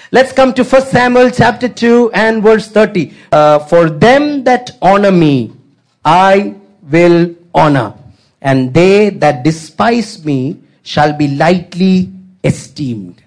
Let's come to 1 Samuel chapter 2 and verse 30. For them that honor me, I will honor, and they that despise me shall be lightly esteemed.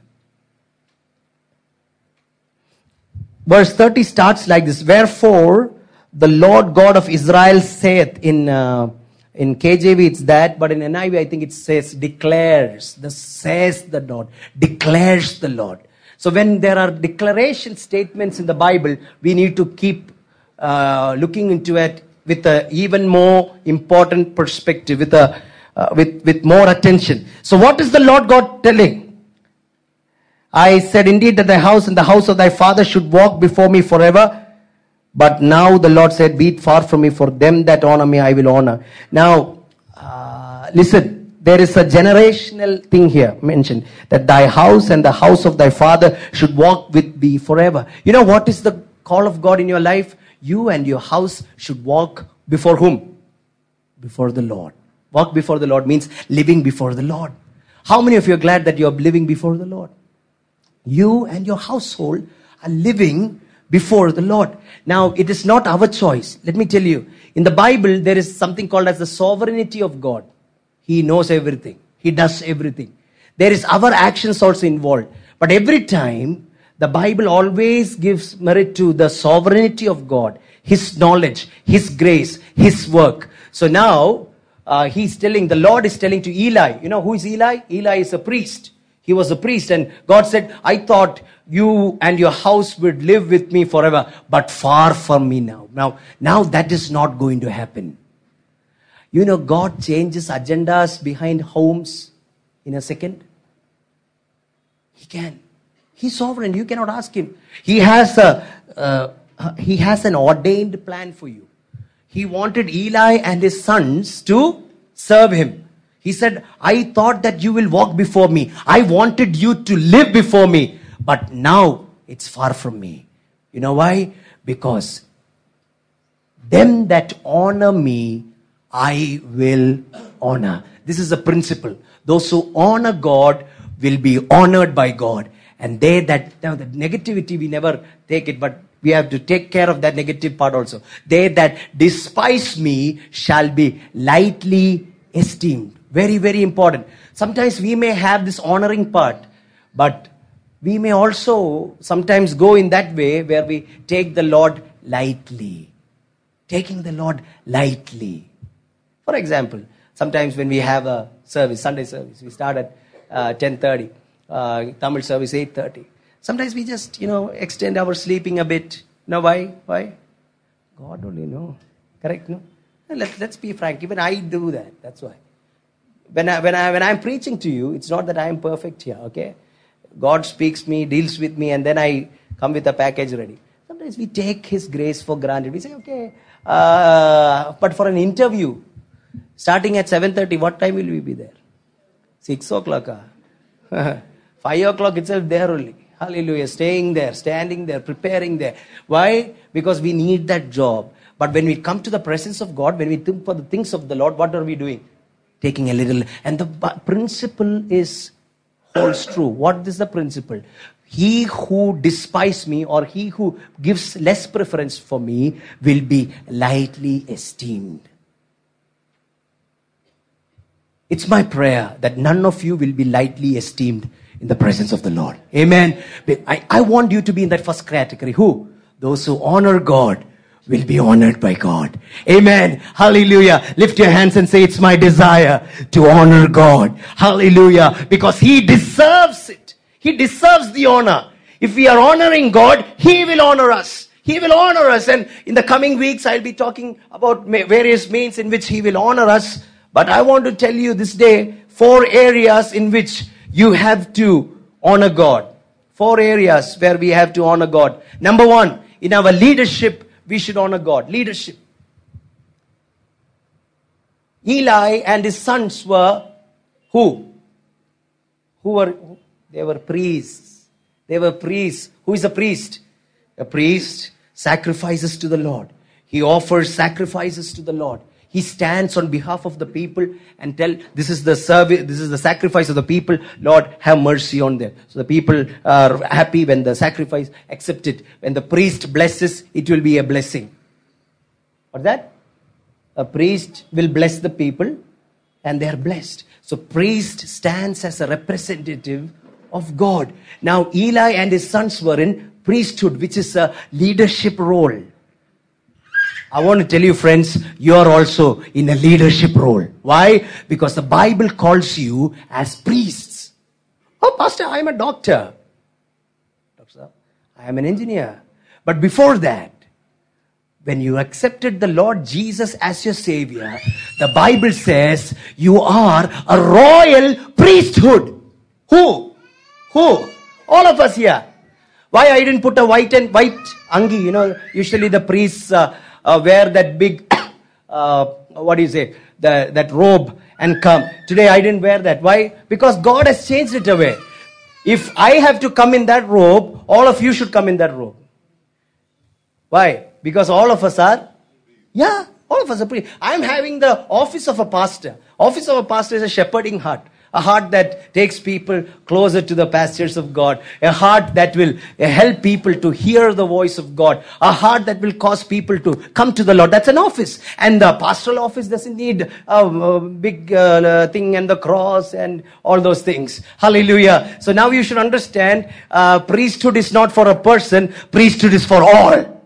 Verse 30 starts like this. Wherefore the Lord God of Israel saith, in KJV it's that, but in NIV I think it says declares. Thus says the Lord. Declares the Lord. So when there are declaration statements in the Bible, we need to keep looking into it with an even more important perspective, with more attention. So what is the Lord God telling? I said, indeed, that thy house and the house of thy father should walk before me forever. But now the Lord said, be it far from me, for them that honor me, I will honor. Now, listen, there is a generational thing here mentioned, that thy house and the house of thy father should walk with thee forever. You know what is the call of God in your life? You and your house should walk before whom? Before the Lord. Walk before the Lord means living before the Lord. How many of you are glad that you are living before the Lord? You and your household are living before the Lord. Now, it is not our choice. Let me tell you, in the Bible, there is something called as the sovereignty of God. He knows everything. He does everything. There is our actions also involved. But every time, the Bible always gives merit to the sovereignty of God, His knowledge, His grace, His work. So now, the Lord is telling to Eli. You know who is Eli? Eli is a priest. He was a priest, and God said, I thought you and your house would live with me forever, but far from me now. Now that is not going to happen. You know, God changes agendas behind homes in a second. He can. He's sovereign. You cannot ask Him. He has an ordained plan for you. He wanted Eli and his sons to serve Him. He said, I thought that you will walk before me. I wanted you to live before me. But now it's far from me. You know why? Because them that honor me, I will honor. This is a principle. Those who honor God will be honored by God. And now the negativity, we never take it, but we have to take care of that negative part also. They that despise me shall be lightly esteemed. Very, very important. Sometimes we may have this honoring part, but we may also sometimes go in that way where we take the Lord lightly. Taking the Lord lightly. For example, sometimes when we have a service, Sunday service, we start at 10:30, Tamil service 8:30. Sometimes we just, extend our sleeping a bit. Now why? Why? God only knows. Correct, no? Let's be frank. Even I do that. That's why. When I'm preaching to you, it's not that I am perfect here, okay? God speaks me, deals with me, and then I come with a package ready. Sometimes we take His grace for granted. We say, okay, but for an interview, starting at 7:30, what time will we be there? 6 o'clock. 5 o'clock itself there only. Hallelujah. Staying there, standing there, preparing there. Why? Because we need that job. But when we come to the presence of God, when we think for the things of the Lord, what are we doing? Taking a little. And the principle holds true. What is the principle? He who despises me, or he who gives less preference for me, will be lightly esteemed. It's my prayer that none of you will be lightly esteemed in the presence of the Lord. Amen. I want you to be in that first category. Who? Those who honor God will be honored by God. Amen. Hallelujah. Lift your hands and say, it's my desire to honor God. Hallelujah. Because He deserves it. He deserves the honor. If we are honoring God, He will honor us. He will honor us. And in the coming weeks, I'll be talking about various means in which He will honor us. But I want to tell you this day, 4 areas in which you have to honor God. 4 areas where we have to honor God. Number 1, in our leadership, we should honor God. Leadership. Eli and his sons were who? They were priests. They were priests. Who is a priest? A priest sacrifices to the Lord. He offers sacrifices to the Lord. He stands on behalf of the people and tell, this is the service, this is the sacrifice of the people. Lord, have mercy on them. So the people are happy when the sacrifice accepted. When the priest blesses, it will be a blessing. What's that? A priest will bless the people and they are blessed. So priest stands as a representative of God. Now Eli and his sons were in priesthood, which is a leadership role. I want to tell you, friends, you are also in a leadership role. Why? Because the Bible calls you as priests. Oh, Pastor, I am a doctor. I am an engineer. But before that, when you accepted the Lord Jesus as your Savior, the Bible says you are a royal priesthood. Who? All of us here. Why I didn't put a white angi? You know, usually the priests wear that big, that robe and come. Today I didn't wear that. Why? Because God has changed it away. If I have to come in that robe, all of you should come in that robe. Why? Because all of us are, all of us are priests. I am having the office of a pastor. Office of a pastor is a shepherding heart. A heart that takes people closer to the pastures of God. A heart that will help people to hear the voice of God. A heart that will cause people to come to the Lord. That's an office. And the pastoral office doesn't need a big thing and the cross and all those things. Hallelujah. So now you should understand, priesthood is not for a person. Priesthood is for all.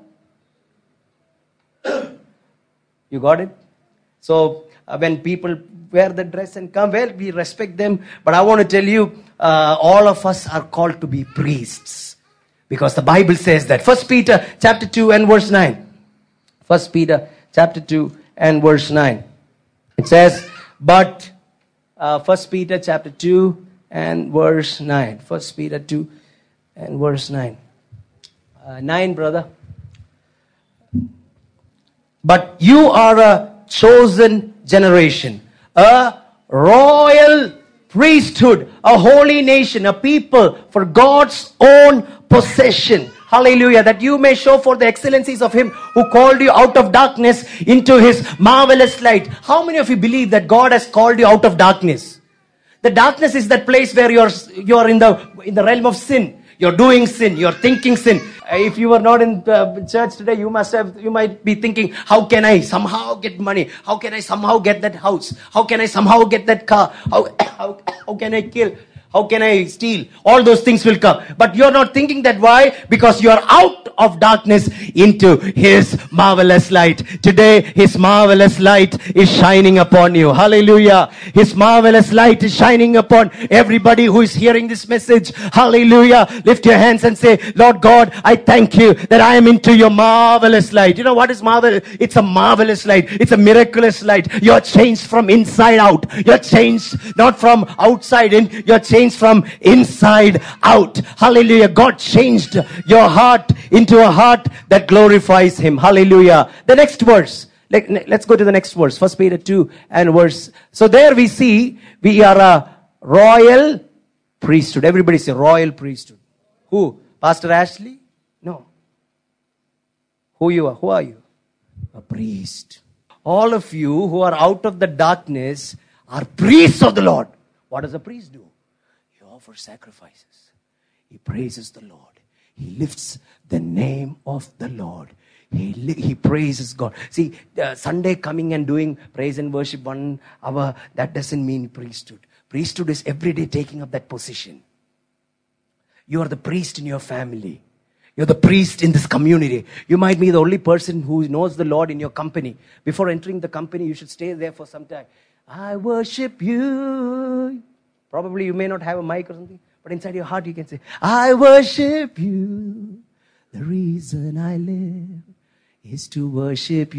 You got it? So when people wear the dress and come, well, we respect them. But I want to tell you, all of us are called to be priests. Because the Bible says that. 1 Peter chapter 2 and verse 9. 1 Peter chapter 2 and verse 9. It says, but 1 Peter chapter 2 and verse 9. 1 Peter 2 and verse 9. 9, brother. But you are a chosen generation, a royal priesthood, a holy nation, a people for God's own possession. Hallelujah. That you may show forth the excellencies of Him who called you out of darkness into His marvelous light. How many of you believe that God has called you out of darkness? The darkness is that place where you're in the realm of sin. You're doing sin. You're thinking sin. If you were not in church today, you might be thinking, how can I somehow get money? How can I somehow get that house? How can I somehow get that car? How can I kill? How can I steal? All those things will come. But you're not thinking that. Why? Because you're out of darkness into His marvelous light. Today, His marvelous light is shining upon you. Hallelujah. His marvelous light is shining upon everybody who is hearing this message. Hallelujah. Lift your hands and say, Lord God, I thank you that I am into your marvelous light. You know what is marvelous? It's a marvelous light. It's a miraculous light. You're changed from inside out. You're changed not from outside in. You're changed from inside out. Hallelujah. God changed your heart into a heart that glorifies Him. Hallelujah. The next verse. Let's go to the next verse. 1 Peter 2 and verse. So there we see we are a royal priesthood. Everybody say royal priesthood. Who? Pastor Ashley? No. Who you are? Who are you? A priest. All of you who are out of the darkness are priests of the Lord. What does a priest do? For sacrifices. He praises the Lord. He lifts the name of the Lord. He praises God. See, Sunday coming and doing praise and worship 1 hour, that doesn't mean priesthood. Priesthood is every day taking up that position. You are the priest in your family. You're the priest in this community. You might be the only person who knows the Lord in your company. Before entering the company, you should stay there for some time. I worship you. Probably you may not have a mic or something, but inside your heart you can say, I worship you. The reason I live is to worship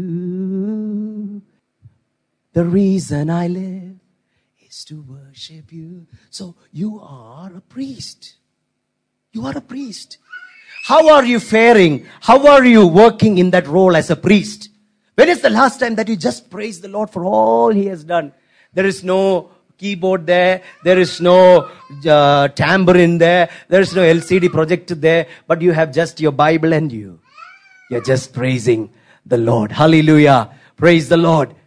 you. The reason I live is to worship you. So you are a priest. You are a priest. How are you faring? How are you working in that role as a priest? When is the last time that you just praised the Lord for all He has done? There is no keyboard there is no tambourine there is no LCD projector there, but you have just your Bible and you're just praising the Lord. Hallelujah. Praise the Lord.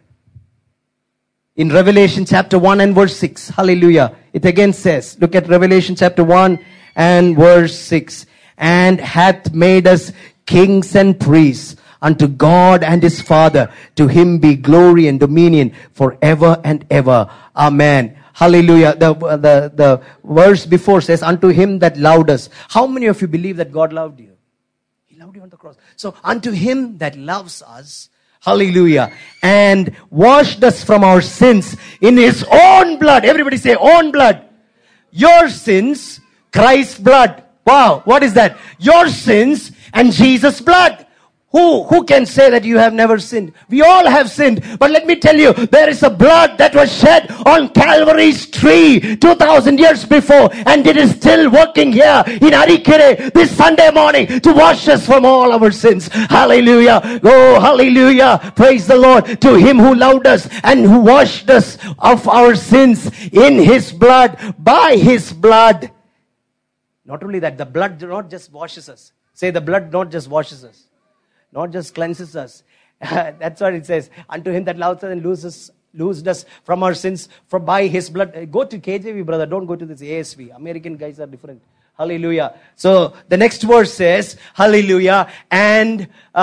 In Revelation chapter 1 and verse 6. Hallelujah. It again says, look at Revelation chapter 1 and verse 6. And hath made us kings and priests unto God and his Father. To him be glory and dominion forever and ever. Amen. Hallelujah. The verse before says, unto him that loved us. How many of you believe that God loved you? He loved you on the cross. So unto him that loves us, hallelujah, and washed us from our sins in his own blood. Everybody say own blood. Your sins, Christ's blood. Wow, what is that? Your sins and Jesus' blood. Who can say that you have never sinned? We all have sinned. But let me tell you, there is a blood that was shed on Calvary's tree 2000 years before, and it is still working here in Arikere this Sunday morning to wash us from all our sins. Hallelujah. Oh, hallelujah. Praise the Lord. To him who loved us and who washed us of our sins in his blood, by his blood. Not only that, the blood not just washes us. Say, the blood not just washes us. Not just cleanses us. That's what it says. Unto him that loves us and loosed us from our sins by his blood. Go to KJV, brother. Don't go to this ASV. American guys are different. Hallelujah. So the next verse says, hallelujah, and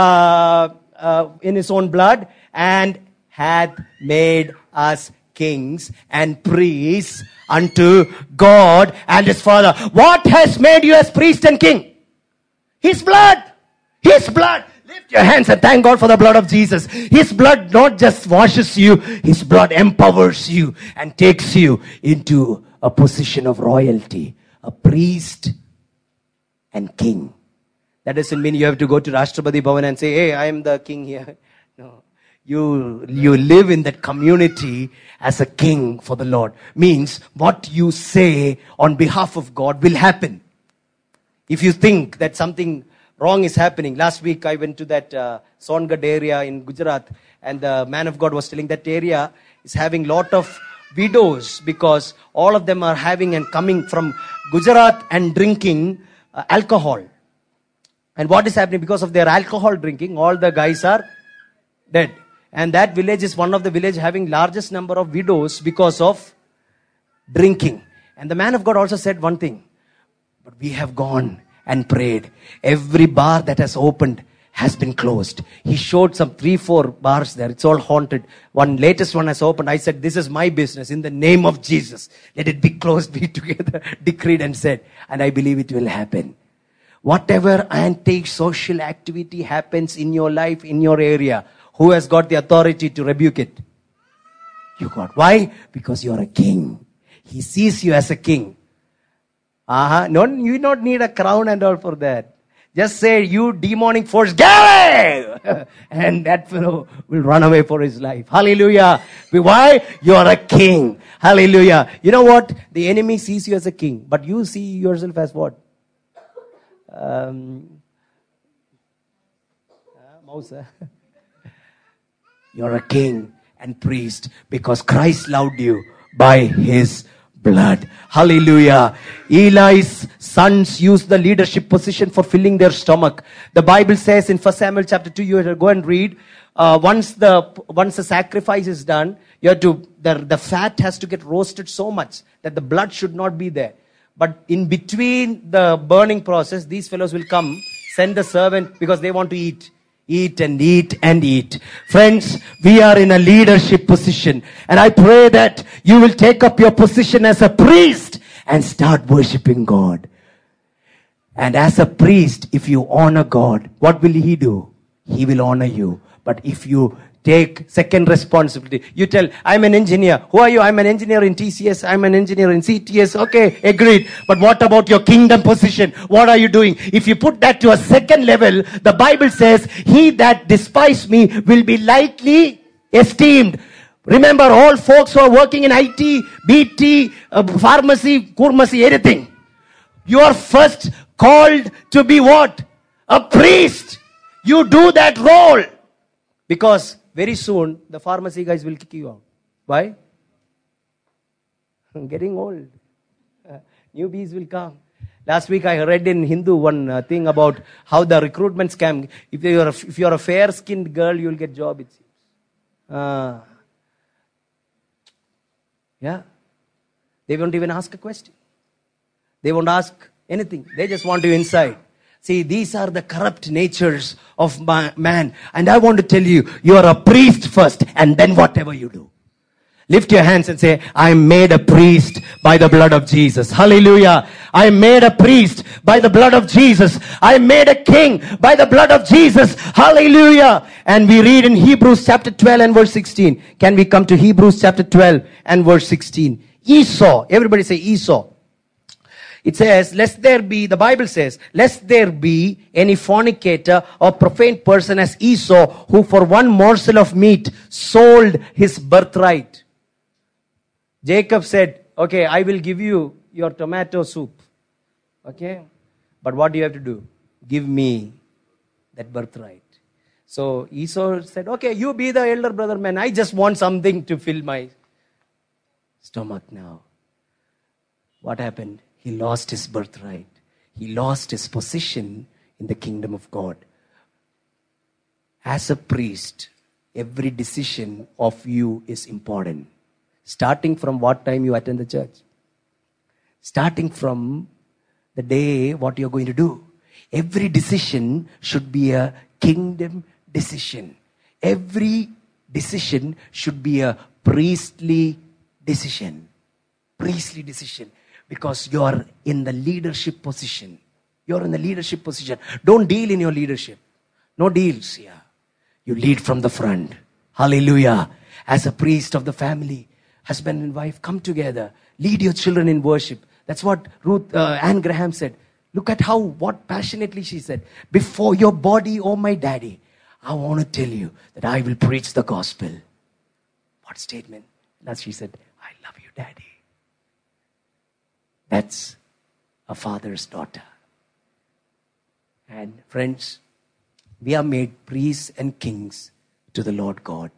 in his own blood, and hath made us kings and priests unto God and his Father. What has made you as priest and king? His blood. His blood. Lift your hands and thank God for the blood of Jesus. His blood not just washes you, his blood empowers you and takes you into a position of royalty, a priest and king. That doesn't mean you have to go to Rashtrapati Bhavan and say, hey, I am the king here. No. You live in that community as a king for the Lord. Means what you say on behalf of God will happen. If you think that something wrong is happening. Last week I went to that Songadh area in Gujarat, and the man of God was telling that area is having lot of widows because all of them are having and coming from Gujarat and drinking alcohol. And what is happening? Because of their alcohol drinking, all the guys are dead. And that village is one of the villages having largest number of widows because of drinking. And the man of God also said one thing. But we have gone and prayed. Every bar that has opened has been closed. He showed some 3-4 bars there. It's all haunted. One latest one has opened. I said, this is my business. In the name of Jesus, let it be closed. We together decreed and said, and I believe it will happen. Whatever anti-social activity happens in your life, in your area, who has got the authority to rebuke it? You got. Why? Because you're a king. He sees you as a king. No, you don't need a crown and all for that. Just say, you demonic force, get away! And that fellow will run away for his life. Hallelujah. Why? You are a king. Hallelujah. You know what? The enemy sees you as a king, but you see yourself as what? Mouse. You're a king and priest because Christ loved you by his blood. Hallelujah. Eli's sons used the leadership position for filling their stomach. The Bible says in 1 Samuel chapter 2, you have to go and read. Once the sacrifice is done, you have to the fat has to get roasted so much that the blood should not be there. But in between the burning process, these fellows will come, send the servant because they want to eat. Eat and eat and eat. Friends, we are in a leadership position. And I pray that you will take up your position as a priest and start worshiping God. And as a priest, if you honor God, what will he do? He will honor you. But if you take second responsibility, you tell, I'm an engineer. Who are you? I'm an engineer in TCS. I'm an engineer in CTS. Okay, agreed. But what about your kingdom position? What are you doing? If you put that to a second level, the Bible says, he that despises me will be lightly esteemed. Remember, all folks who are working in IT, BT, pharmacy, kurmasi, anything. You are first called to be what? A priest. You do that role. Because very soon, the pharmacy guys will kick you out. Why? I'm getting old. Newbies will come. Last week I read in Hindu one thing about how the recruitment scam. If you're a fair-skinned girl, you'll get job, it seems. Yeah. They won't even ask a question. They won't ask anything. They just want you inside. See, these are the corrupt natures of man. And I want to tell you, you are a priest first and then whatever you do. Lift your hands and say, I am made a priest by the blood of Jesus. Hallelujah. I am made a priest by the blood of Jesus. I am made a king by the blood of Jesus. Hallelujah. And we read in Hebrews chapter 12 and verse 16. Can we come to Hebrews chapter 12 and verse 16? Esau. Everybody say Esau. It says, lest there be, the Bible says, lest there be any fornicator or profane person as Esau, who for one morsel of meat sold his birthright. Jacob said, okay, I will give you your tomato soup. Okay? But what do you have to do? Give me that birthright. So Esau said, okay, you be the elder brother, man. I just want something to fill my stomach now. What happened? He lost his birthright. He lost his position in the kingdom of God. As a priest, every decision of you is important. Starting from what time you attend the church. Starting from the day what you're going to do. Every decision should be a kingdom decision. Every decision should be a priestly decision. Priestly decision. Because you're in the leadership position. You're in the leadership position. Don't deal in your leadership. No deals here. You lead from the front. Hallelujah. As a priest of the family, husband and wife, come together. Lead your children in worship. That's what Anne Graham said. Look at what passionately she said. Before your body, oh my daddy, I want to tell you that I will preach the gospel. What statement? And she said, I love you, daddy. That's a father's daughter. And friends, we are made priests and kings to the Lord God.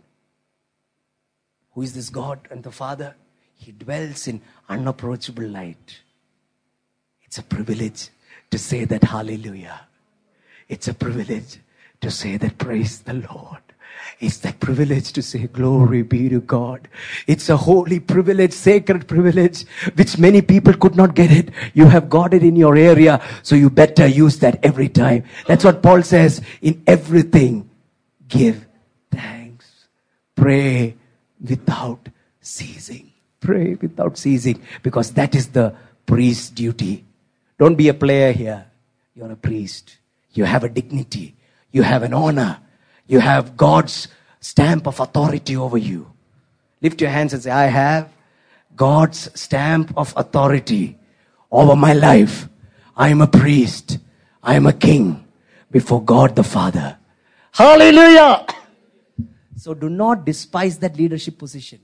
Who is this God and the Father? He dwells in unapproachable light. It's a privilege to say that hallelujah. It's a privilege to say that praise the Lord. It's that privilege to say glory be to God. It's a holy privilege, sacred privilege, which many people could not get it. You have got it in your area, so you better use that every time. That's what Paul says. In everything, give thanks. Pray without ceasing. Pray without ceasing, because that is the priest's duty. Don't be a player here. You're a priest. You have a dignity. You have an honor. You have God's stamp of authority over you. Lift your hands and say, I have God's stamp of authority over my life. I am a priest. I am a king before God the Father. Hallelujah! So do not despise that leadership position.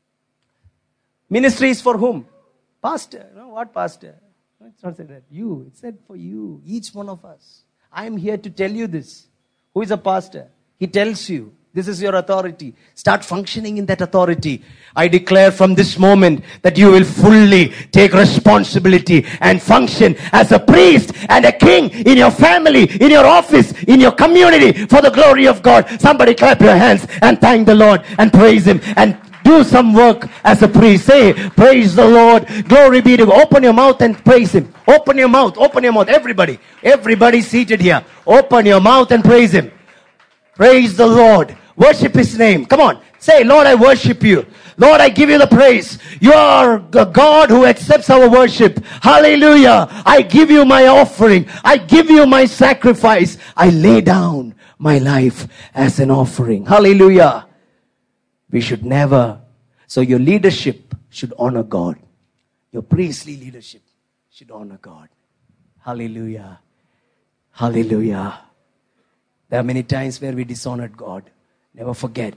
Ministry is for whom? Pastor. No, what pastor? No, it's not said that. You. It's said for you. Each one of us. I am here to tell you this. Who is a pastor? He tells you, this is your authority. Start functioning in that authority. I declare from this moment that you will fully take responsibility and function as a priest and a king in your family, in your office, in your community for the glory of God. Somebody clap your hands and thank the Lord and praise Him and do some work as a priest. Say, praise the Lord. Glory be to God. Open your mouth and praise Him. Open your mouth. Open your mouth. Everybody seated here. Open your mouth and praise Him. Praise the Lord. Worship His name. Come on. Say, Lord, I worship you. Lord, I give you the praise. You are the God who accepts our worship. Hallelujah. I give you my offering. I give you my sacrifice. I lay down my life as an offering. Hallelujah. We should never. So your leadership should honor God. Your priestly leadership should honor God. Hallelujah. Hallelujah. There are many times where we dishonored God. Never forget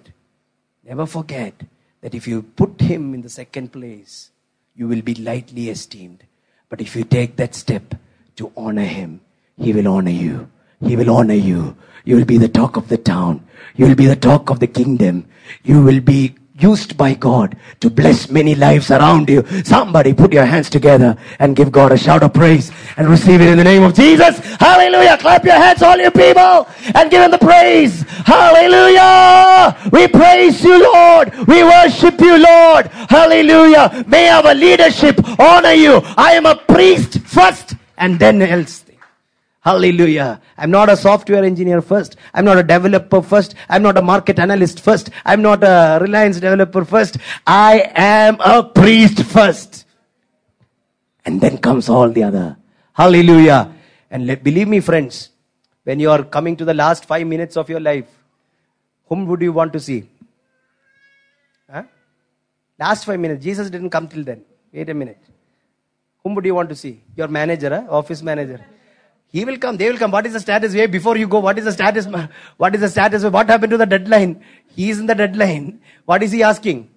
that if you put Him in the second place, you will be lightly esteemed. But if you take that step to honor Him, He will honor you. He will honor you. You will be the talk of the town. You will be the talk of the kingdom. You will be used by God to bless many lives around you. Somebody put your hands together and give God a shout of praise and receive it in the name of Jesus. Hallelujah. Clap your hands, all you people, and give him the praise. Hallelujah. We praise you, Lord. We worship you, Lord. Hallelujah. May our leadership honor you. I am a priest first and then else. Hallelujah. I'm not a software engineer first. I'm not a developer first. I'm not a market analyst first. I'm not a Reliance developer first. I am a priest first. And then comes all the other. Hallelujah. And believe me, friends, when you are coming to the last 5 minutes of your life, whom would you want to see? Huh? Last 5 minutes. Jesus didn't come till then. Wait a minute. Whom would you want to see? Your manager, office manager. He will come, they will come. What is the status way before you go? What is the status? What is the status? What happened to the deadline? He is in the deadline. What is he asking?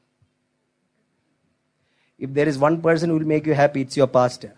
If there is one person who will make you happy, it's your pastor.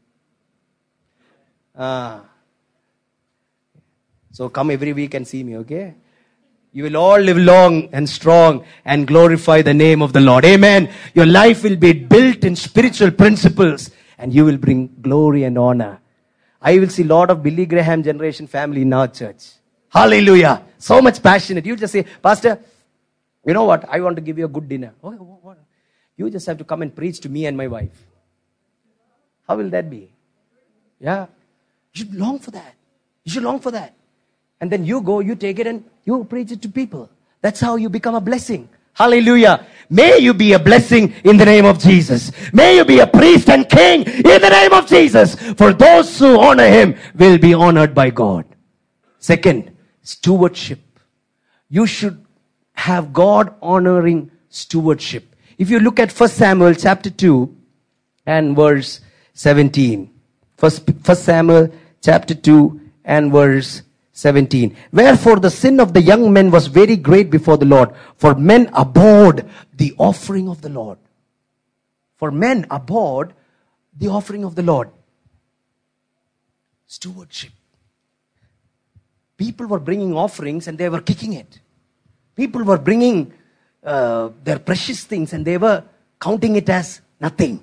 So come every week and see me, okay? You will all live long and strong and glorify the name of the Lord. Amen. Your life will be built in spiritual principles and you will bring glory and honor. I will see a lot of Billy Graham generation family in our church. Hallelujah. So much passionate. You just say, Pastor, you know what? I want to give you a good dinner. Okay, what? You just have to come and preach to me and my wife. How will that be? Yeah. You should long for that. You should long for that. And then you go, you take it and you preach it to people. That's how you become a blessing. Hallelujah. May you be a blessing in the name of Jesus. May you be a priest and king in the name of Jesus. For those who honor him will be honored by God. Second, stewardship. You should have God honoring stewardship. If you look at 1 Samuel chapter 2 and verse 17. 1 Samuel chapter 2 and verse 17. Wherefore the sin of the young men was very great before the Lord, for men abhorred the offering of the Lord. For men abhorred the offering of the Lord. Stewardship. People were bringing offerings and they were kicking it. People were bringing their precious things and they were counting it as nothing.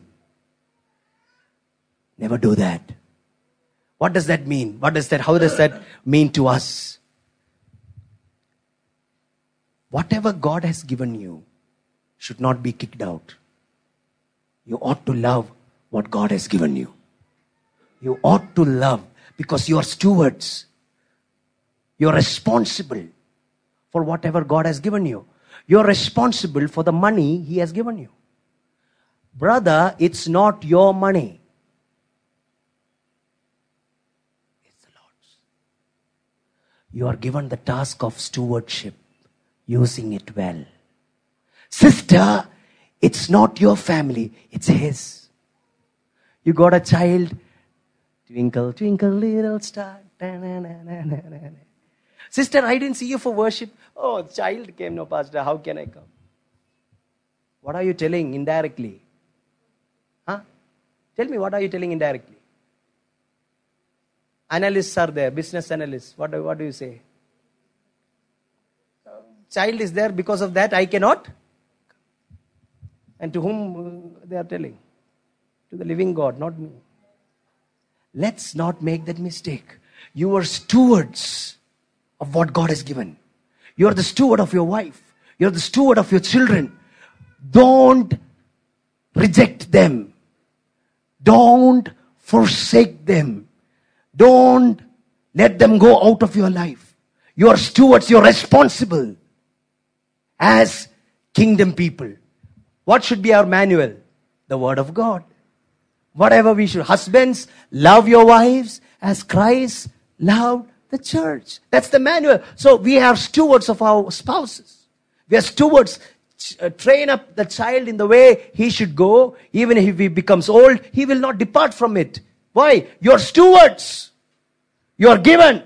Never do that. What does that mean? How does that mean to us? Whatever God has given you should not be kicked out. You ought to love what God has given you. You ought to love because you are stewards. You are responsible for whatever God has given you. You are responsible for the money He has given you. Brother, it's not your money. You are given the task of stewardship, using it well. Sister, it's not your family, it's His. You got a child, twinkle, twinkle, little star. Sister, I didn't see you for worship. Oh, child came, no, Pastor, how can I come? What are you telling indirectly? Huh? Tell me, what are you telling indirectly? Analysts are there, business analysts. What do you say? Child is there, because of that I cannot. And to whom they are telling? To the living God, not me. Let's not make that mistake. You are stewards of what God has given. You are the steward of your wife. You are the steward of your children. Don't reject them. Don't forsake them. Don't let them go out of your life. You are stewards. You are responsible as kingdom people. What should be our manual? The Word of God. Whatever we should. Husbands, love your wives as Christ loved the church. That's the manual. So we are stewards of our spouses. We are stewards. Train up the child in the way he should go. Even if he becomes old, he will not depart from it. Why? You're stewards. You are given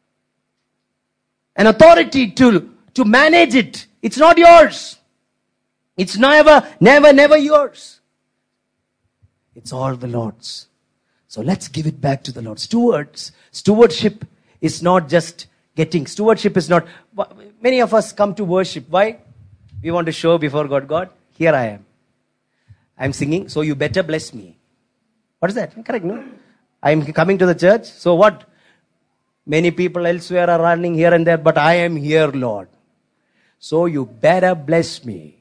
an authority to manage it. It's not yours. It's never yours. It's all the Lord's. So let's give it back to the Lord. Stewardship is not just getting. Stewardship is not. Many of us come to worship. Why? We want to show before God, God, here I am. I'm singing, so you better bless me. What is that? Correct, no? I'm coming to the church, so what? Many people elsewhere are running here and there, but I am here, Lord. So you better bless me.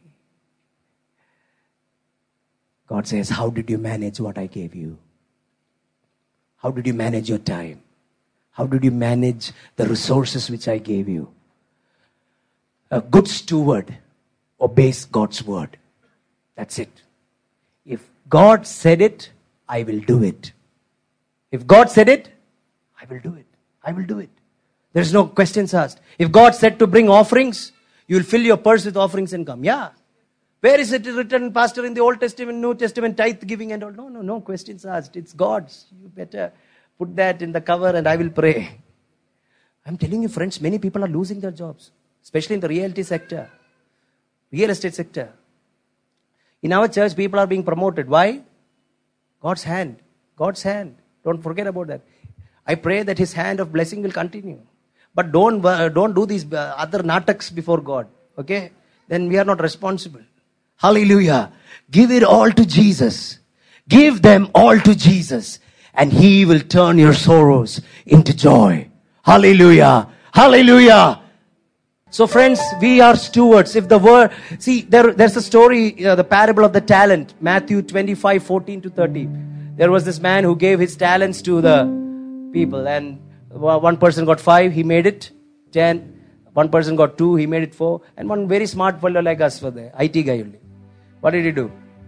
God says, how did you manage what I gave you? How did you manage your time? How did you manage the resources which I gave you? A good steward obeys God's word. That's it. If God said it, I will do it. If God said it, I will do it. I will do it. There is no questions asked. If God said to bring offerings, you will fill your purse with offerings and come. Yeah. Where is it written, Pastor, in the Old Testament, New Testament, tithe giving and all? No questions asked. It's God's. You better put that in the cover and I will pray. I'm telling you, friends, many people are losing their jobs, especially in the realty sector, real estate sector. In our church, people are being promoted. Why? God's hand. God's hand. Don't forget about that. I pray that His hand of blessing will continue. But don't do these other nataks before God. Okay? Then we are not responsible. Hallelujah. Give it all to Jesus. Give them all to Jesus. And He will turn your sorrows into joy. Hallelujah. Hallelujah. So friends, we are stewards. If the word, see, there's a story, the parable of the talent, Matthew 25:14-30. There was this man who gave his talents to the people, and one person got 5, he made it 10. One person got 2, he made it 4. And one very smart fellow like us was there, IT guy only. What did he do?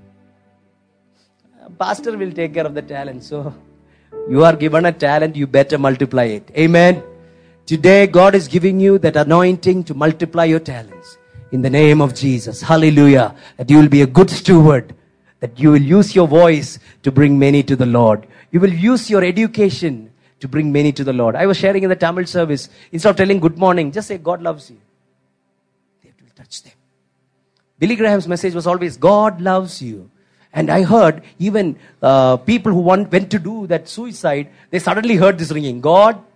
Pastor will take care of the talent. So, you are given a talent, you better multiply it. Amen. Today, God is giving you that anointing to multiply your talents. In the name of Jesus. Hallelujah. That you will be a good steward. That you will use your voice to bring many to the Lord. You will use your education to bring many to the Lord. I was sharing in the Tamil service. Instead of telling good morning, just say God loves you. That will touch them. Billy Graham's message was always God loves you. And I heard even people who went to do that suicide, they suddenly heard this ringing. God loves you.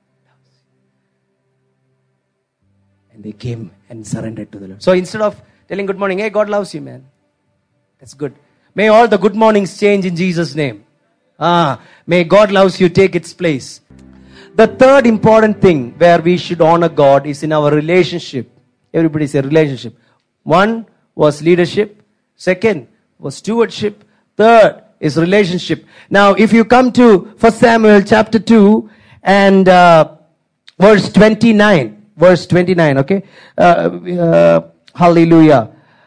And they came and surrendered to the Lord. So instead of telling good morning, hey, God loves you, man. That's good. May all the good mornings change in Jesus' name. May God loves you take its place. The third important thing where we should honor God is in our relationship. Everybody say relationship. 1 was leadership. 2 was stewardship. 3 is relationship. Now, if you come to 1 Samuel chapter 2 and verse 29. Verse 29, okay? Hallelujah.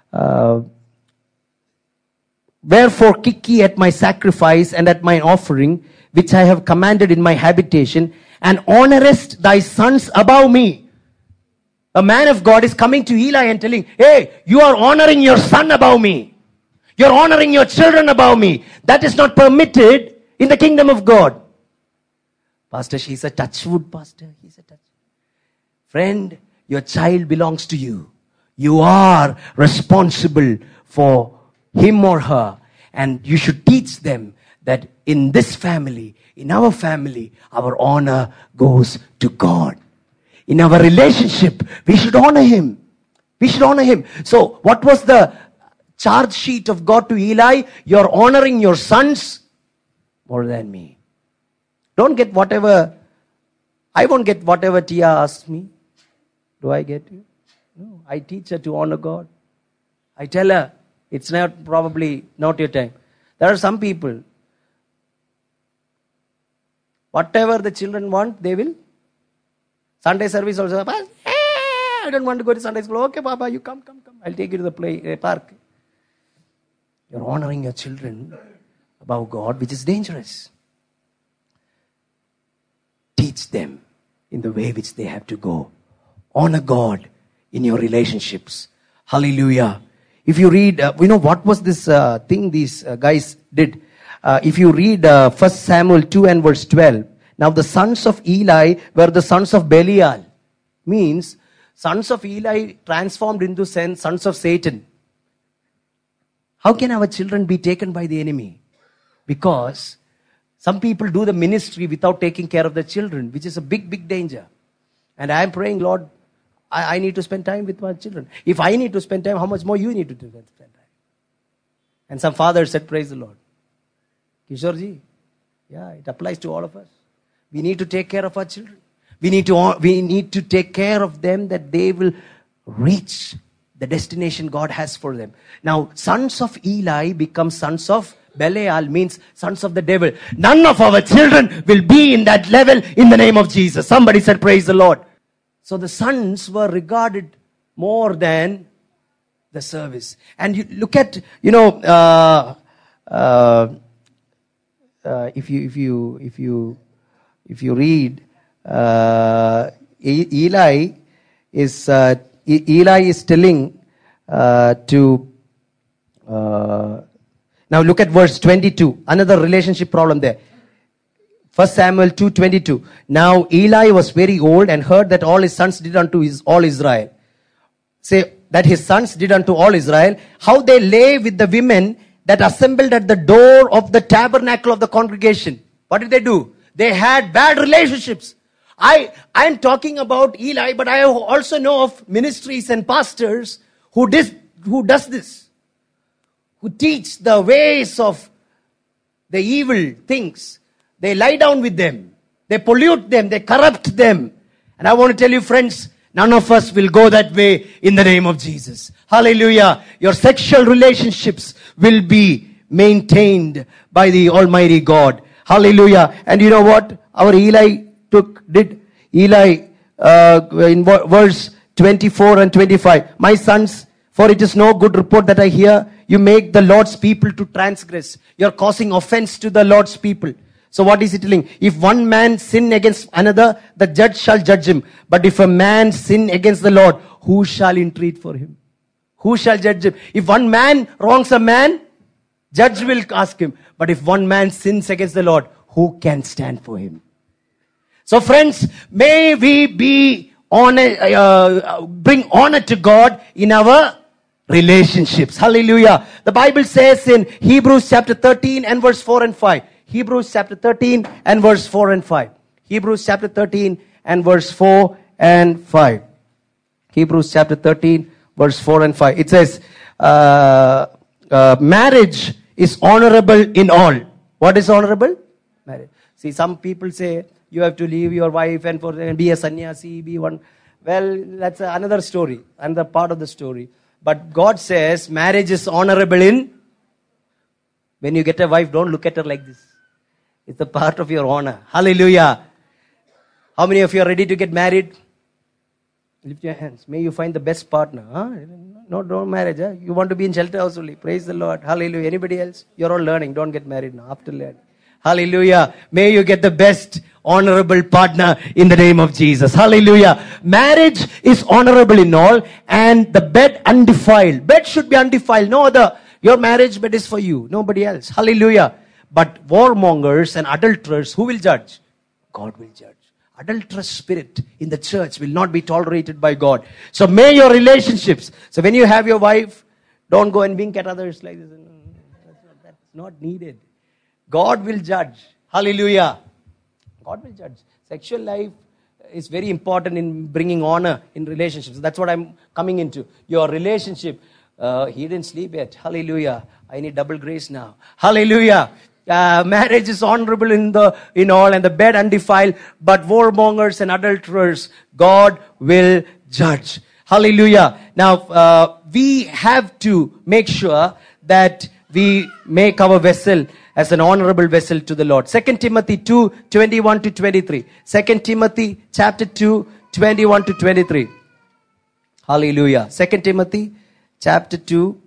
Wherefore kick ye at my sacrifice and at my offering, which I have commanded in my habitation, and honorest thy sons above me. A man of God is coming to Eli and telling, hey, you are honoring your son above me. You're honoring your children above me. That is not permitted in the kingdom of God. Pastor, she's a touchwood, Pastor. He's a touchwood. Friend, your child belongs to you. You are responsible for him or her. And you should teach them that in this family, in our family, our honor goes to God. In our relationship, we should honor Him. We should honor Him. So, what was the charge sheet of God to Eli? You're honoring your sons more than me. Don't get whatever, I won't get whatever Tia asks me. Do I get you? No, I teach her to honor God. I tell her, it's probably not your time. There are some people, whatever the children want, they will. Sunday service also, I don't want to go to Sunday school. Okay, Papa, you come. I'll take you to the park. You're honoring your children above God, which is dangerous. Teach them in the way which they have to go. Honor God in your relationships. Hallelujah. If you read, what was this thing these guys did? If you read 1 Samuel 2 and verse 12. Now the sons of Eli were the sons of Belial. Means, sons of Eli transformed into sons of Satan. How can our children be taken by the enemy? Because some people do the ministry without taking care of the children, which is a big, big danger. And I am praying, Lord, I need to spend time with my children. If I need to spend time, how much more you need to spend time? And some fathers said, praise the Lord. Kishorji, yeah, it applies to all of us. We need to take care of our children. We need to take care of them that they will reach the destination God has for them. Now, sons of Eli become sons of Belial, means sons of the devil. None of our children will be in that level in the name of Jesus. Somebody said, praise the Lord. So the sons were regarded more than the service. And you look at, if you read, Eli is telling to. Now look at verse 22. Another relationship problem there. 1 Samuel 2:22. Now Eli was very old and heard that all his sons did unto all Israel. Say that his sons did unto all Israel, how they lay with the women that assembled at the door of the tabernacle of the congregation. What did they do? They had bad relationships. I am talking about Eli, but I also know of ministries and pastors who does this. Who teach the ways of the evil things. They lie down with them. They pollute them. They corrupt them. And I want to tell you, friends, none of us will go that way in the name of Jesus. Hallelujah. Your sexual relationships will be maintained by the Almighty God. Hallelujah. And you know what our Eli did? Eli, in verse 24 and 25. My sons, for it is no good report that I hear. You make the Lord's people to transgress. You're causing offense to the Lord's people. So what is it telling? If one man sin against another, the judge shall judge him. But if a man sin against the Lord, who shall entreat for him? Who shall judge him? If one man wrongs a man, judge will ask him. But if one man sins against the Lord, who can stand for him? So friends, may we bring honor to God in our relationships. Hallelujah. The Bible says in Hebrews chapter 13 and verse 4 and 5. Hebrews chapter 13 and verse 4 and 5. Hebrews chapter 13 and verse 4 and 5. Hebrews chapter 13 verse 4 and 5. It says, marriage is honorable in all. What is honorable? Marriage. See, some people say, you have to leave your wife and be a sannyasi, be one. Well, that's another story, another part of the story. But God says marriage is honorable in. When you get a wife, don't look at her like this. It's a part of your honor. Hallelujah. How many of you are ready to get married? Lift your hands. May you find the best partner. Huh? No, don't marriage. Huh? You want to be in shelter house only. Praise the Lord. Hallelujah. Anybody else? You're all learning. Don't get married now. After learning. Hallelujah. May you get the best honorable partner in the name of Jesus. Hallelujah. Marriage is honorable in all, and the bed undefiled. Bed should be undefiled. No other. Your marriage bed is for you. Nobody else. Hallelujah. But warmongers and adulterers, who will judge? God will judge. Adulterous spirit in the church will not be tolerated by God. So may your relationships. So when you have your wife, don't go and wink at others like this. That's not needed. God will judge. Hallelujah. God will judge. Sexual life is very important in bringing honor in relationships. That's what I'm coming into. Your relationship. He didn't sleep yet. Hallelujah. I need double grace now. Hallelujah. Marriage is honorable in all, and the bed undefiled. But warmongers and adulterers, God will judge. Hallelujah. Now, we have to make sure that we make our vessel as an honorable vessel to the Lord. 2 Timothy 2, 21 to 23. 2 Timothy chapter 2, 21 to 23. Hallelujah. 2 Timothy chapter 2,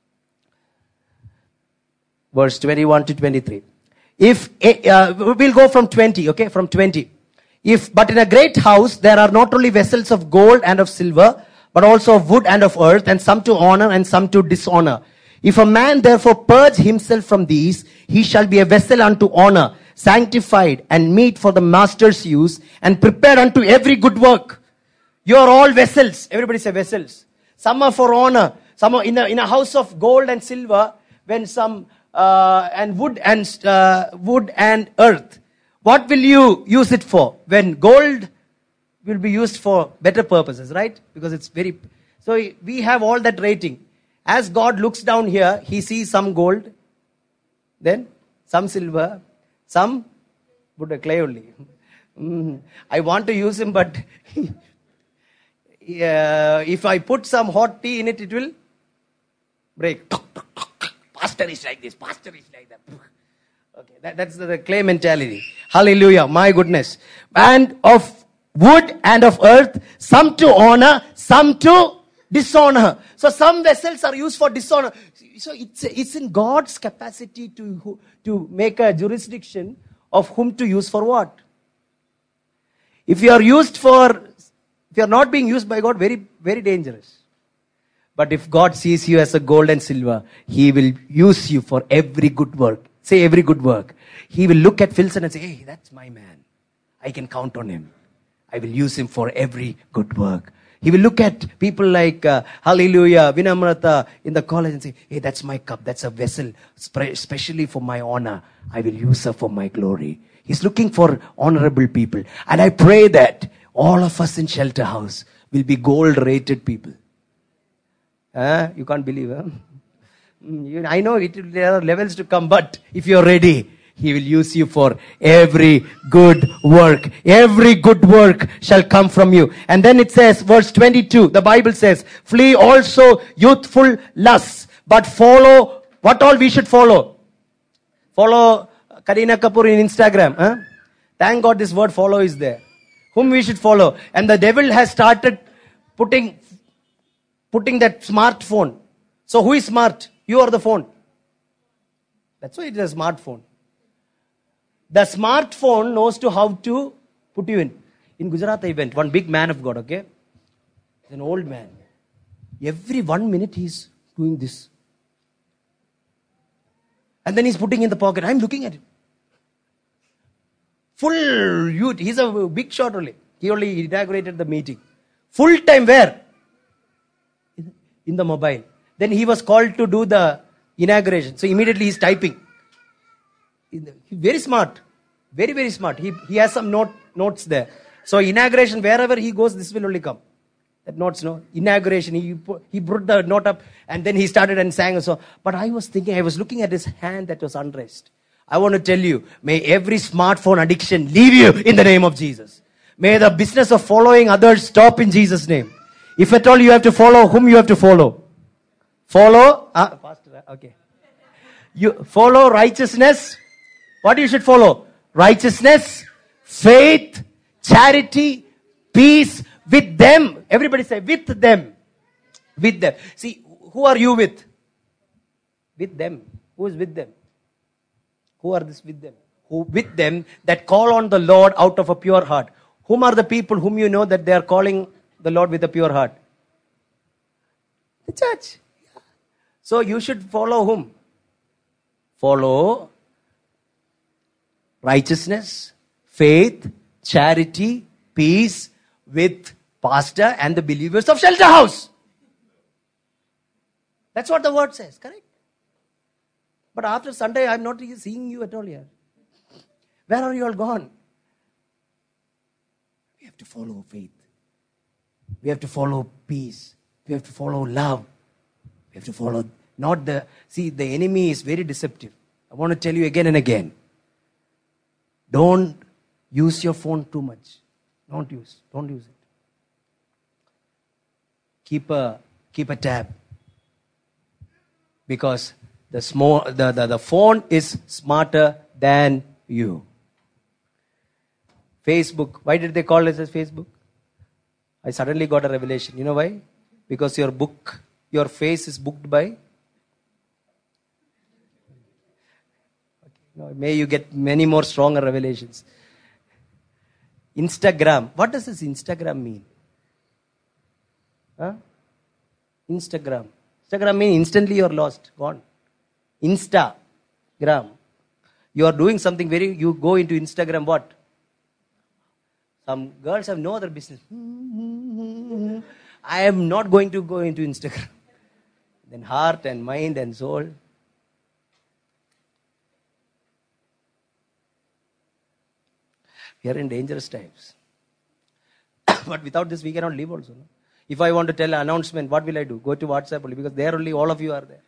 verse 21 to 23. We'll go from 20, okay? From 20. But in a great house there are not only vessels of gold and of silver, but also of wood and of earth, and some to honor and some to dishonor. If a man therefore purge himself from these, he shall be a vessel unto honor, sanctified and meet for the master's use, and prepared unto every good work. You are all vessels. Everybody say vessels. Some are for honor. Some are in a house of gold and silver, when some and wood and earth. What will you use it for? When gold will be used for better purposes, right? Because it's very... So we have all that rating. As God looks down here, he sees some gold, then some silver, some Buddha clay only. I want to use him, but if I put some hot tea in it, it will break. Pastor is like this, pastor is like that. Okay, that's the clay mentality. Hallelujah, my goodness. And of wood and of earth, some to honor, some to dishonor. So some vessels are used for dishonor. So it's in God's capacity to make a jurisdiction of whom to use for what. If you are not being used by God, very, very dangerous. But if God sees you as a gold and silver, He will use you for every good work. Say every good work. He will look at Filson and say, hey, that's my man. I can count on him. I will use him for every good work. He will look at people like, Hallelujah, Vinamrata in the college and say, hey, that's my cup. That's a vessel, especially for my honor. I will use her for my glory. He's looking for honorable people. And I pray that all of us in Shelter House will be gold-rated people. You can't believe, huh? I know there are levels to come, but if you're ready, He will use you for every good work. Every good work shall come from you. And then it says, verse 22, the Bible says, flee also youthful lusts, but follow, what all we should follow? Follow Kareena Kapoor in Instagram. Huh? Thank God this word follow is there. Whom we should follow. And the devil has started putting that smartphone. So who is smart? You or the phone? That's why it is a smartphone. The smartphone knows how to put you in. In Gujarat I went, one big man of God, okay? He's an old man. Every 1 minute he's doing this. And then he's putting in the pocket. I'm looking at him. Full youth. He's a big shot only. He only inaugurated the meeting. Full time where? In the mobile. Then he was called to do the inauguration. So immediately he's typing. Very smart. Very, very smart. He has some notes there. So inauguration, wherever he goes, this will only come. That notes, no? Inauguration, he brought the note up and then he started and sang. So, but I was looking at his hand that was unrest. I want to tell you, may every smartphone addiction leave you in the name of Jesus. May the business of following others stop in Jesus' name. If at all you have to follow, whom you have to follow? Follow, Pastor, okay. You follow righteousness. What you should follow? Righteousness, faith, charity, peace with them. Everybody say, with them. With them. See, who are you with? With them. Who is with them? Who are this with them? Who with them that call on the Lord out of a pure heart. Whom are the people whom you know that they are calling the Lord with a pure heart? The church. So you should follow whom? Follow righteousness, faith, charity, peace with pastor and the believers of Shelter House. That's what the word says, correct? But after Sunday, I'm not seeing you at all here. Where are you all gone? We have to follow faith. We have to follow peace. We have to follow love. We have to follow the enemy is very deceptive. I want to tell you again and again. Don't use your phone too much. Don't use it. Keep a tab. Because the phone is smarter than you. Facebook. Why did they call it as Facebook? I suddenly got a revelation. You know why? Because your face is booked by... May you get many more stronger revelations. Instagram. What does this Instagram mean? Huh? Instagram. Instagram means instantly you're lost. Gone. Instagram. You are doing something you go into Instagram, what? Some girls have no other business. I am not going to go into Instagram. Then heart and mind and soul. We are in dangerous times. But without this, we cannot live also. No? If I want to tell an announcement, what will I do? Go to WhatsApp only, because there only all of you are there.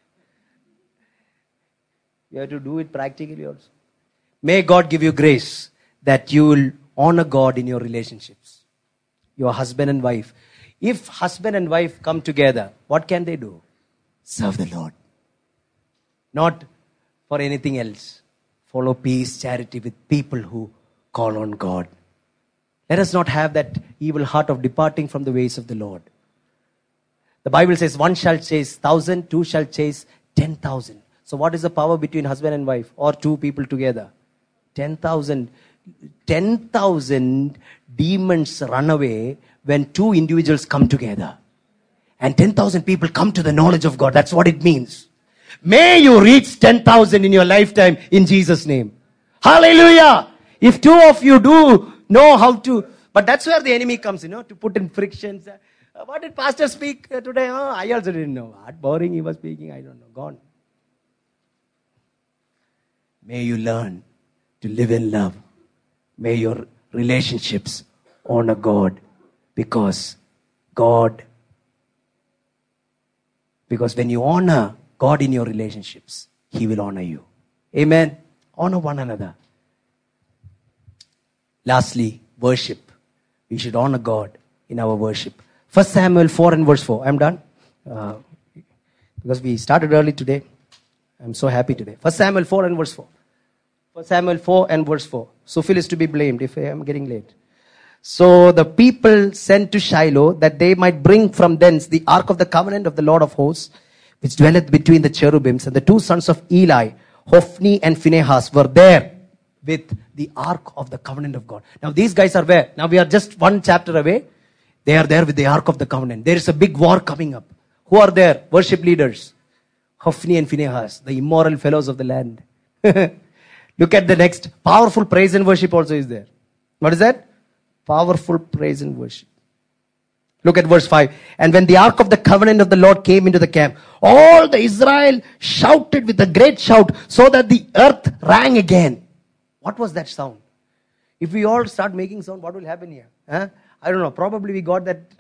You have to do it practically also. May God give you grace that you will honor God in your relationships. Your husband and wife. If husband and wife come together, what can they do? Serve the Lord. Not for anything else. Follow peace, charity with people who call on God. Let us not have that evil heart of departing from the ways of the Lord. The Bible says, one shall chase 1,000, two shall chase 10,000. So what is the power between husband and wife or two people together? 10,000. 10,000 demons run away when two individuals come together. And 10,000 people come to the knowledge of God. That's what it means. May you reach 10,000 in your lifetime in Jesus' name. Hallelujah! If two of you do know how to, but that's where the enemy comes, to put in frictions. What did pastor speak today? Oh, I also didn't know. What boring he was speaking, I don't know. Gone. May you learn to live in love. May your relationships honor God, because when you honor God in your relationships, He will honor you. Amen. Honor one another. Lastly, worship. We should honor God in our worship. 1 Samuel 4 and verse 4. I'm done. Because we started early today. I'm so happy today. 1 Samuel 4 and verse 4. 1 Samuel 4 and verse 4. Suphil is to be blamed if I am getting late. So the people sent to Shiloh that they might bring from thence the ark of the covenant of the Lord of hosts, which dwelleth between the cherubims. And the two sons of Eli, Hophni and Phinehas, were there with the ark of the covenant of God. Now these guys are where? Now we are just one chapter away. They are there with the ark of the covenant. There is a big war coming up. Who are there? Worship leaders. Hophni and Phinehas, the immoral fellows of the land. Look at the next. Powerful praise and worship also is there. What is that? Powerful praise and worship. Look at verse 5. And when the ark of the covenant of the Lord came into the camp, all the Israel shouted with a great shout, so that the earth rang again. What was that sound? If we all start making sound, what will happen here? I don't know. Probably we got that.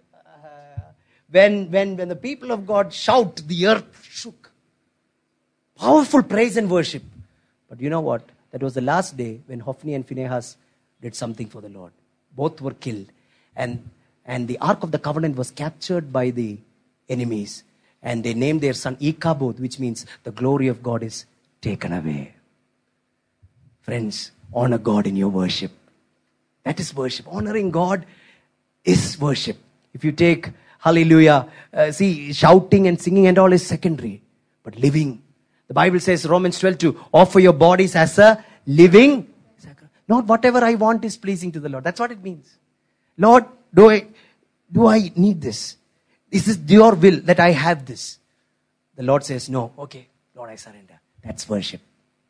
When the people of God shout, the earth shook. Powerful praise and worship. But you know what? That was the last day when Hophni and Phinehas did something for the Lord. Both were killed. And the Ark of the Covenant was captured by the enemies. And they named their son Ichabod, which means the glory of God is taken away. Friends, honor God in your worship. That is worship. Honoring God is worship. If you take hallelujah, shouting and singing and all is secondary. But living. The Bible says, Romans 12:2, offer your bodies as a living sacrifice. Not whatever I want is pleasing to the Lord. That's what it means. Lord, do I need this? Is this your will that I have this? The Lord says, no. Okay, Lord, I surrender. That's worship.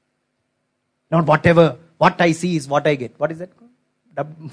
Not what I see is what I get. What is that called?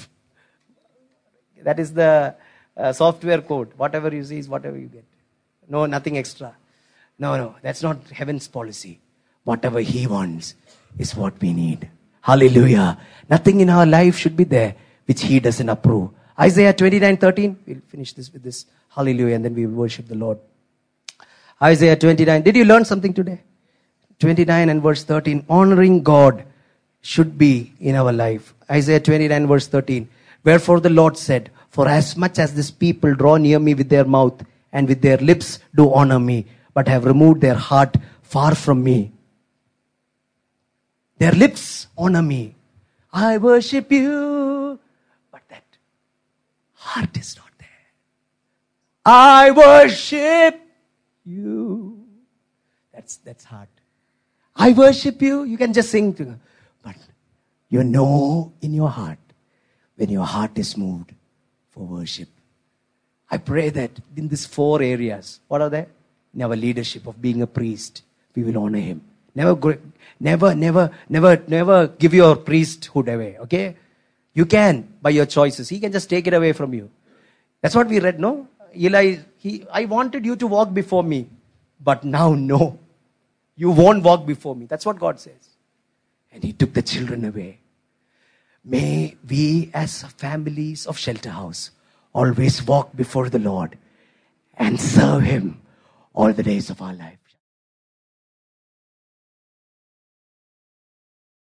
That is the software code. Whatever you see is whatever you get. No, nothing extra. No, that's not heaven's policy. Whatever He wants is what we need. Hallelujah. Nothing in our life should be there which He doesn't approve. Isaiah 29:13. We'll finish this with this. Hallelujah. And then we will worship the Lord. Isaiah 29. Did you learn something today? 29 and verse 13. Honoring God should be in our life. Isaiah 29 verse 13. Wherefore the Lord said, for as much as this people draw near me with their mouth and with their lips do honor me, but have removed their heart far from me. Their lips honor me. I worship you. But that heart is not there. I worship you. That's hard. I worship you. You can just sing to them. But you know in your heart, when your heart is moved for worship. I pray that in these 4 areas, what are they? In our leadership of being a priest, we will honor Him. Never give your priesthood away, okay? You can, by your choices. He can just take it away from you. That's what we read, no? Eli, I wanted you to walk before me, but now no. You won't walk before me. That's what God says. And He took the children away. May we as families of Shelter House always walk before the Lord and serve Him all the days of our life.